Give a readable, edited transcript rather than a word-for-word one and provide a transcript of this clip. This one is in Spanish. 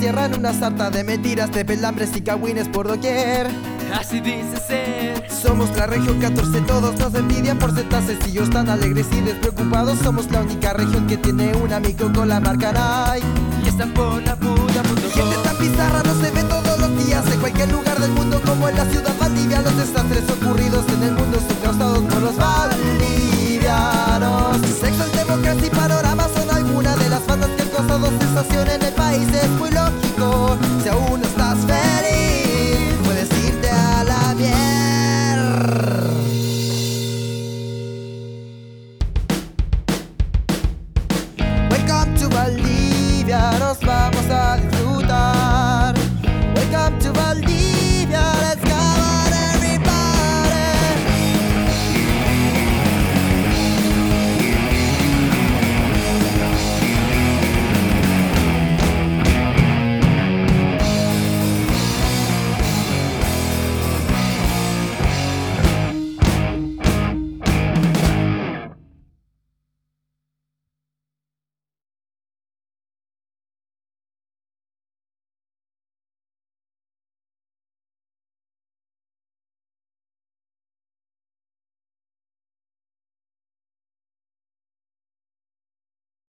encierran una sarta de mentiras, de pelambres y cagüines por doquier. Así dice ser. Somos la región 14, todos nos envidian por ser tan sencillos, tan alegres y despreocupados. Somos la única región que tiene un amigo con la marca Nike. Y están por la puta Gente tan bizarra no se ve todos los días en cualquier lugar del mundo, como en la ciudad Valdivia. Los desastres ocurridos en el mundo son causados por los valdivianos. Sexo, democracia y panorama son algunas de las bandas que han causado sensación en el país. Es muy